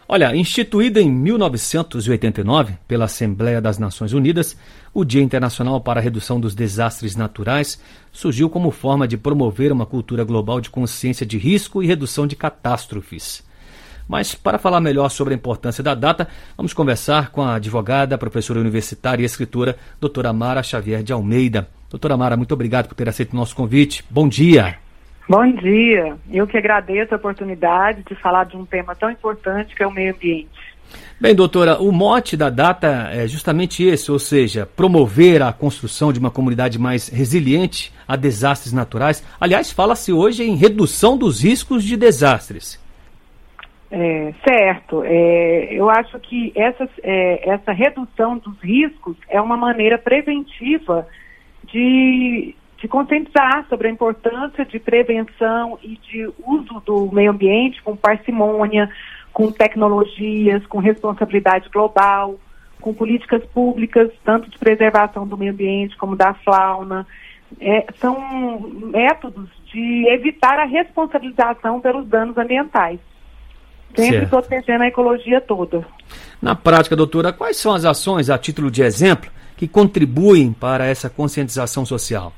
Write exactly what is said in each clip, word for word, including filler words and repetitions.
Olha, instituído em mil novecentos e oitenta e nove pela Assembleia das Nações Unidas, o Dia Internacional para a Redução dos Desastres Naturais surgiu como forma de promover uma cultura global de consciência de risco e redução de catástrofes. Mas, para falar melhor sobre a importância da data, vamos conversar com a advogada, professora universitária e escritora, doutora Mara Xavier de Almeida. Doutora Mara, muito obrigado por ter aceito o nosso convite. Bom dia. Bom dia. Eu que agradeço a oportunidade de falar de um tema tão importante que é o meio ambiente. Bem, doutora, o mote da data é justamente esse, ou seja, promover a construção de uma comunidade mais resiliente a desastres naturais. Aliás, fala-se hoje em redução dos riscos de desastres. É, certo. É, eu acho que essa, é, essa redução dos riscos é uma maneira preventiva de, de conscientizar sobre a importância de prevenção e de uso do meio ambiente com parcimônia, com tecnologias, com responsabilidade global, com políticas públicas, tanto de preservação do meio ambiente como da fauna. É, são métodos de evitar a responsabilização pelos danos ambientais. Sempre Certo. protegendo a ecologia toda. Na prática, doutora, quais são as ações, a título de exemplo, que contribuem para essa conscientização social?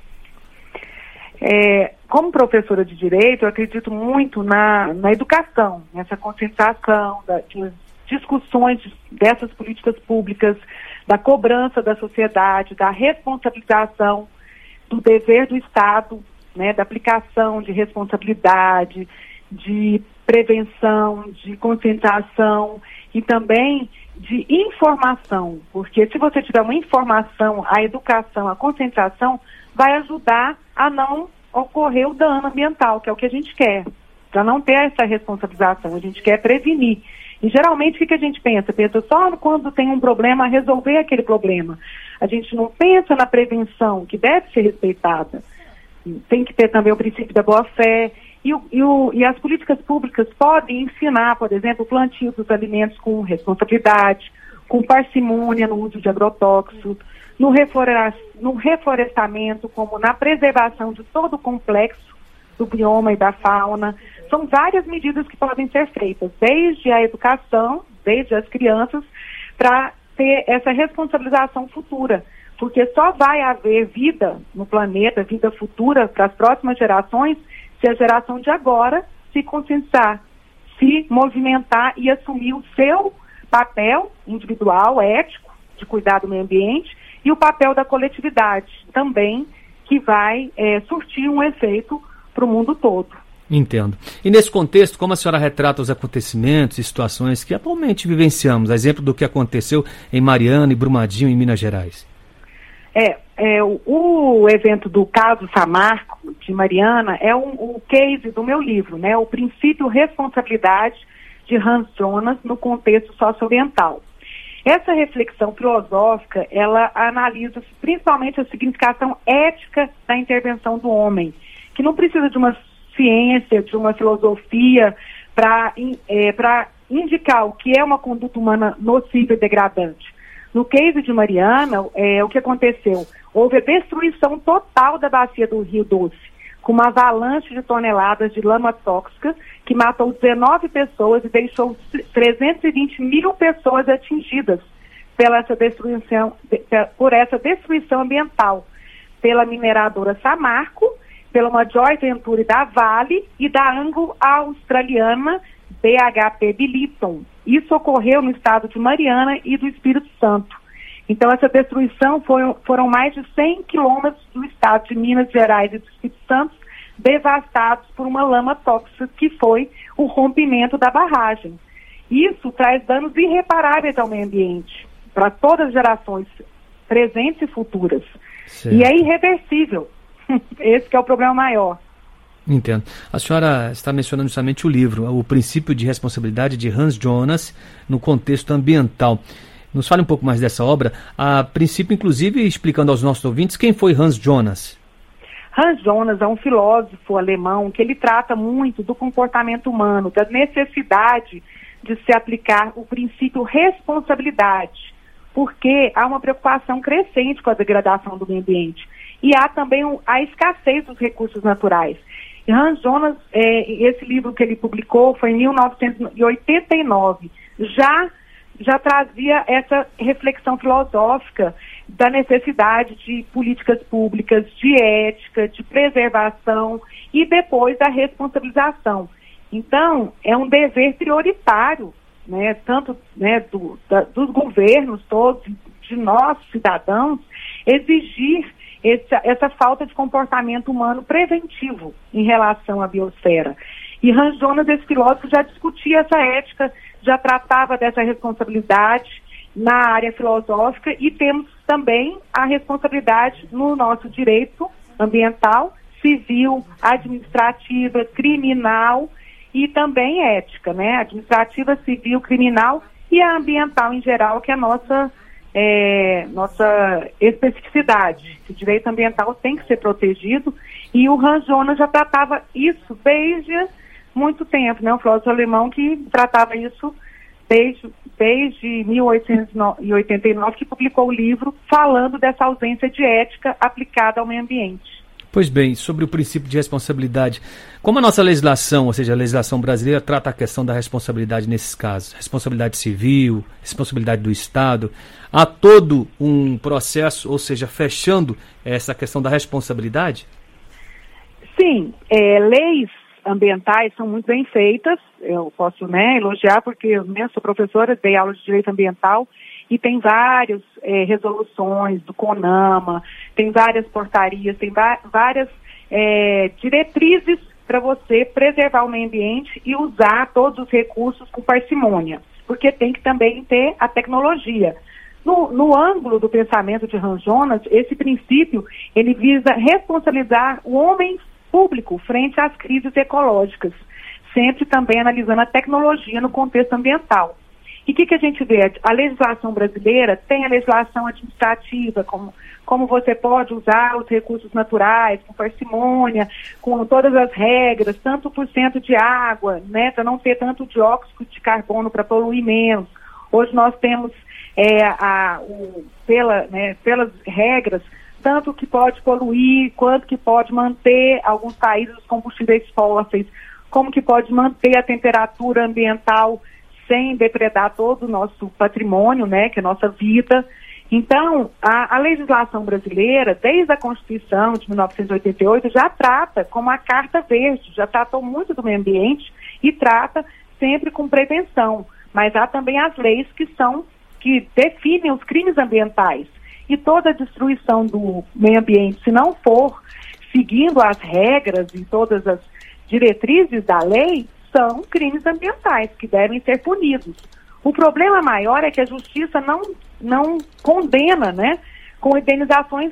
É, como professora de Direito, eu acredito muito na, na educação, nessa conscientização, das discussões dessas políticas públicas, da cobrança da sociedade, da responsabilização, do dever do Estado, né, da aplicação de responsabilidade, de prevenção, de conscientização e também de informação, porque se você tiver uma informação, a educação, a conscientização vai ajudar a não ocorrer o dano ambiental, que é o que a gente quer, para não ter essa responsabilização, a gente quer prevenir. E geralmente o que a gente pensa? Pensa só quando tem um problema, resolver aquele problema. A gente não pensa na prevenção, que deve ser respeitada. Tem que ter também o princípio da boa-fé. E, o, e, o, e as políticas públicas podem ensinar, por exemplo, o plantio dos alimentos com responsabilidade, com parcimônia no uso de agrotóxicos, no, reflora, no reflorestamento, como na preservação de todo o complexo do bioma e da fauna. São várias medidas que podem ser feitas, desde a educação, desde as crianças, para ter essa responsabilização futura. Porque só vai haver vida no planeta, vida futura para as próximas gerações, se a geração de agora se conscientizar, se movimentar e assumir o seu papel individual, ético, de cuidar do meio ambiente, e o papel da coletividade também, que vai é, surtir um efeito para o mundo todo. Entendo. E nesse contexto, como a senhora retrata os acontecimentos e situações que atualmente vivenciamos, a exemplo do que aconteceu em Mariana e Brumadinho, em Minas Gerais? É, é o, o evento do caso Samarco, de Mariana, é um, o case do meu livro, né? O princípio responsabilidade de Hans Jonas no contexto socioambiental. Essa reflexão filosófica, ela analisa principalmente a significação ética da intervenção do homem, que não precisa de uma ciência, de uma filosofia para é, para indicar o que é uma conduta humana nociva e degradante. No case de Mariana, é, o que aconteceu? Houve a destruição total da bacia do Rio Doce, com uma avalanche de toneladas de lama tóxica que matou dezenove pessoas e deixou trezentas e vinte mil pessoas atingidas pela essa destruição, por essa destruição ambiental, pela mineradora Samarco, pela uma joint venture da Vale e da anglo-australiana B H P Billiton. Isso ocorreu no estado de Mariana e do Espírito Santo. Então, essa destruição foi, foram mais de cem quilômetros do estado de Minas Gerais e do Espírito Santo devastados por uma lama tóxica, que foi o rompimento da barragem. Isso traz danos irreparáveis ao meio ambiente, para todas as gerações, presentes e futuras. Certo. E é irreversível. Esse que é o problema maior. Entendo. A senhora está mencionando justamente o livro, O Princípio de Responsabilidade de Hans Jonas no contexto ambiental. Nos fale um pouco mais dessa obra, a princípio, inclusive, explicando aos nossos ouvintes quem foi Hans Jonas. Hans Jonas é um filósofo alemão que ele trata muito do comportamento humano, da necessidade de se aplicar o princípio responsabilidade, porque há uma preocupação crescente com a degradação do meio ambiente e há também a escassez dos recursos naturais. E Hans Jonas, é, esse livro que ele publicou foi em mil novecentos e oitenta e nove, já, já trazia essa reflexão filosófica da necessidade de políticas públicas, de ética, de preservação e depois da responsabilização. Então, é um dever prioritário, né, tanto, né, do, da, dos governos todos, de nós, cidadãos, exigir essa, essa falta de comportamento humano preventivo em relação à biosfera. E Hans Jonas, esse filósofo, já discutia essa ética, já tratava dessa responsabilidade na área filosófica, e temos também a responsabilidade no nosso direito ambiental, civil, administrativa, criminal e também ética, né? Administrativa, civil, criminal e a ambiental em geral, que é a nossa, é, nossa especificidade. O direito ambiental tem que ser protegido, e o Hans Jonas já tratava isso desde muito tempo, né? Um filósofo alemão que tratava isso desde, desde mil oitocentos e oitenta e nove, que publicou o livro falando dessa ausência de ética aplicada ao meio ambiente. Pois bem, sobre o princípio de responsabilidade, como a nossa legislação, ou seja, a legislação brasileira, trata a questão da responsabilidade nesses casos, responsabilidade civil, responsabilidade do Estado, há todo um processo, ou seja, fechando essa questão da responsabilidade? Sim, é, leis ambientais são muito bem feitas, eu posso, né, elogiar, porque eu né, sou professora, dei aula de direito ambiental, e tem várias é, resoluções do CONAMA, tem várias portarias, tem várias é, diretrizes para você preservar o meio ambiente e usar todos os recursos com parcimônia, porque tem que também ter a tecnologia. No, no ângulo do pensamento de Hans Jonas, esse princípio, ele visa responsabilizar o homem público frente às crises ecológicas, sempre também analisando a tecnologia no contexto ambiental. E o que, que a gente vê? A legislação brasileira tem a legislação administrativa, como, como você pode usar os recursos naturais, com parcimônia, com todas as regras, tanto por cento de água, né, para não ter tanto dióxido de carbono para poluir menos. Hoje nós temos, é, a, o, pela, né, pelas regras, tanto que pode poluir, quanto que pode manter alguns países os combustíveis fósseis, como que pode manter a temperatura ambiental sem depredar todo o nosso patrimônio, né, que é a nossa vida. Então, a, a legislação brasileira, desde a Constituição de mil novecentos e oitenta e oito, já trata como a Carta Verde, já tratou muito do meio ambiente e trata sempre com prevenção. Mas há também as leis que são, que definem os crimes ambientais. E toda a destruição do meio ambiente, se não for seguindo as regras e todas as diretrizes da lei, são crimes ambientais que devem ser punidos. O problema maior é que a justiça não, não condena, né, com indenizações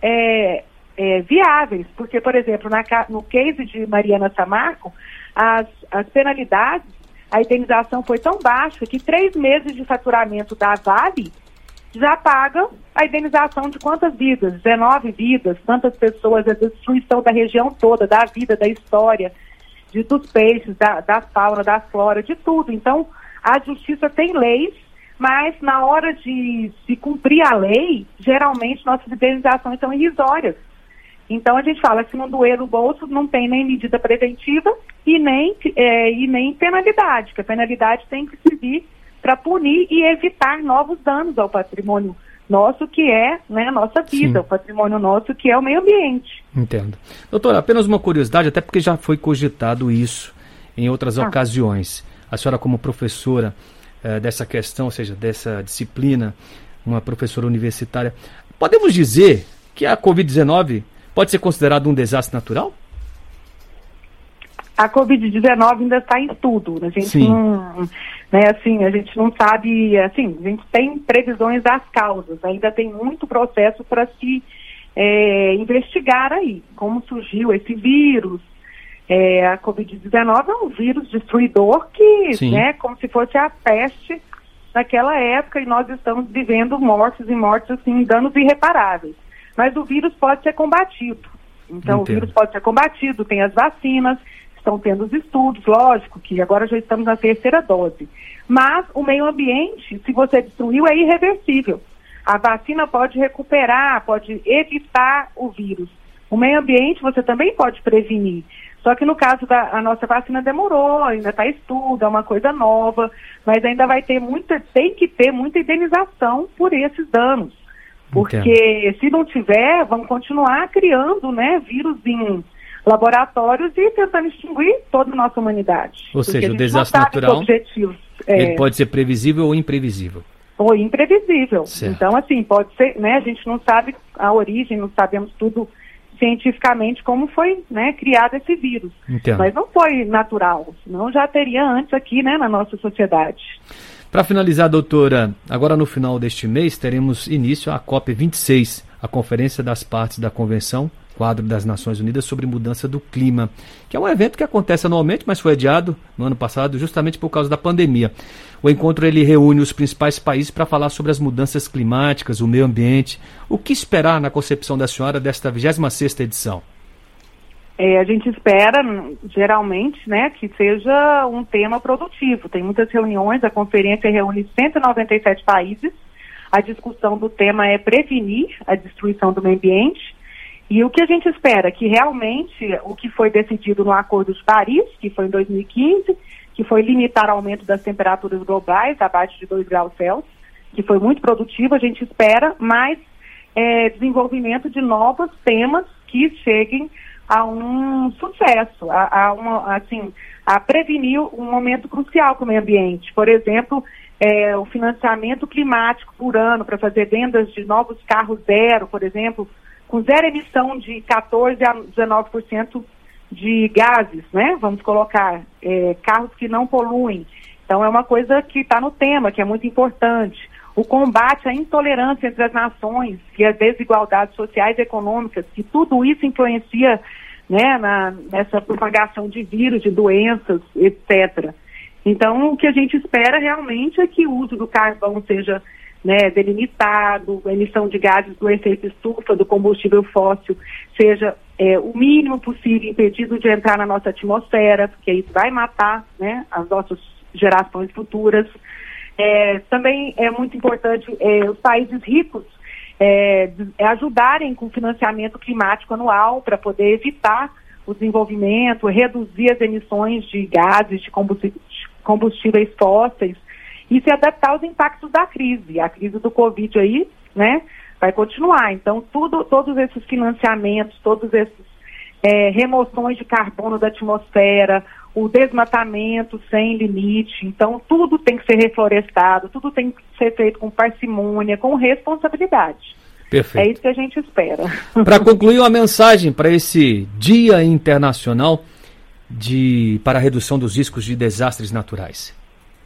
é, é, viáveis, porque, por exemplo, na, no case de Mariana Samarco, as, as penalidades, a indenização foi tão baixa que três meses de faturamento da Vale já pagam a indenização de quantas vidas? dezenove vidas, tantas pessoas, a destruição da região toda, da vida, da história, de, dos peixes, da, da fauna, da flora, de tudo. Então, a justiça tem leis, mas na hora de se cumprir a lei, geralmente nossas indenizações são irrisórias. Então, a gente fala, se não doer no bolso, não tem nem medida preventiva e nem, é, e nem penalidade, que a penalidade tem que servir para punir e evitar novos danos ao patrimônio nosso, que é, né, a nossa vida, Sim. o patrimônio nosso, que é o meio ambiente. Entendo. Doutora, apenas uma curiosidade, até porque já foi cogitado isso em outras ah. ocasiões. A senhora, como professora eh, dessa questão, ou seja, dessa disciplina, uma professora universitária, podemos dizer que a covid dezenove pode ser considerada um desastre natural? A covid dezenove ainda está em estudo. A gente Sim. não, né, assim, a gente não sabe, assim, a gente tem previsões das causas, ainda tem muito processo para se é, investigar aí, como surgiu esse vírus. É, a covid dezenove é um vírus destruidor que, Sim. né, como se fosse a peste naquela época, e nós estamos vivendo mortes e mortes, assim, danos irreparáveis. Mas o vírus pode ser combatido. Então, Entendo. o vírus pode ser combatido, tem as vacinas, estão tendo os estudos, lógico que agora já estamos na terceira dose. Mas o meio ambiente, se você destruiu, é irreversível. A vacina pode recuperar, pode evitar o vírus. O meio ambiente você também pode prevenir. Só que no caso da a nossa vacina demorou, ainda está estudo, é uma coisa nova, mas ainda vai ter muita, tem que ter muita indenização por esses danos. Porque Entendo. Se não tiver, vão continuar criando, né, vírus em laboratórios e tentando extinguir toda a nossa humanidade. Ou seja, o desastre natural, é, ele pode ser previsível ou imprevisível. Ou imprevisível. Certo. Então, assim, pode ser, né, a gente não sabe a origem, não sabemos tudo cientificamente como foi, né, criado esse vírus. Entendo. Mas não foi natural, senão já teria antes aqui, né, na nossa sociedade. Para finalizar, doutora, agora no final deste mês teremos início a COP vinte e seis, a Conferência das Partes da Convenção Quadro das Nações Unidas sobre Mudança do Clima, que é um evento que acontece anualmente, mas foi adiado no ano passado justamente por causa da pandemia. O encontro ele reúne os principais países para falar sobre as mudanças climáticas, o meio ambiente. O que esperar na concepção da senhora desta vigésima sexta edição? É, a gente espera, geralmente, né, que seja um tema produtivo. Tem muitas reuniões, a conferência reúne cento e noventa e sete países. A discussão do tema é prevenir a destruição do meio ambiente. E o que a gente espera? Que realmente o que foi decidido no Acordo de Paris, que foi em dois mil e quinze, que foi limitar o aumento das temperaturas globais abaixo de dois graus Celsius, que foi muito produtivo, a gente espera mais é, desenvolvimento de novos temas que cheguem a um sucesso, a, a, uma, assim, a prevenir um momento crucial para o meio ambiente. Por exemplo, é, o financiamento climático por ano para fazer vendas de novos carros zero, por exemplo, com zero emissão de quatorze a dezenove por cento de gases, né? Vamos colocar é, carros que não poluem. Então é uma coisa que está no tema, que é muito importante. O combate à intolerância entre as nações e as desigualdades sociais e econômicas, que tudo isso influencia, né, na, nessa propagação de vírus, de doenças, etcétera. Então o que a gente espera realmente é que o uso do carvão seja, né, delimitado, a emissão de gases do efeito estufa, do combustível fóssil, seja é, o mínimo possível impedido de entrar na nossa atmosfera, porque isso vai matar, né, as nossas gerações futuras. É, também é muito importante é, os países ricos é, ajudarem com financiamento climático anual para poder evitar o desenvolvimento, reduzir as emissões de gases, de combustíveis fósseis, e se adaptar aos impactos da crise. A crise do Covid aí, né, vai continuar. Então, tudo, todos esses financiamentos, todos esses é, remoções de carbono da atmosfera, o desmatamento sem limite, então tudo tem que ser reflorestado, tudo tem que ser feito com parcimônia, com responsabilidade. Perfeito. É isso que a gente espera. Para concluir, uma mensagem para esse Dia Internacional de, para a Redução dos Riscos de Desastres Naturais.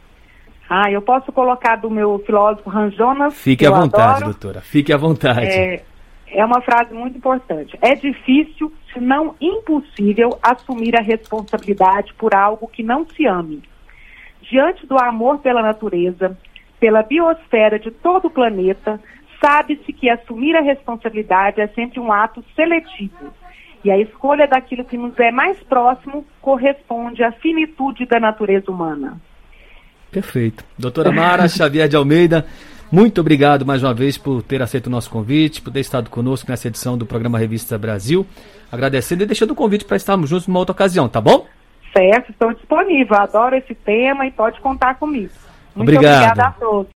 Ah, eu posso colocar do meu filósofo Hans Jonas. Fique à vontade, adoro. doutora. Fique à vontade. É, é uma frase muito importante. É difícil, se não impossível, assumir a responsabilidade por algo que não se ame. Diante do amor pela natureza, pela biosfera de todo o planeta, sabe-se que assumir a responsabilidade é sempre um ato seletivo. E a escolha daquilo que nos é mais próximo corresponde à finitude da natureza humana. Perfeito. Doutora Mara Xavier de Almeida, muito obrigado mais uma vez por ter aceito o nosso convite, por ter estado conosco nessa edição do programa Revista Brasil. Agradecendo e deixando o convite para estarmos juntos numa outra ocasião, tá bom? Certo, estou disponível. Adoro esse tema e pode contar comigo. Muito obrigado. Obrigada a todos.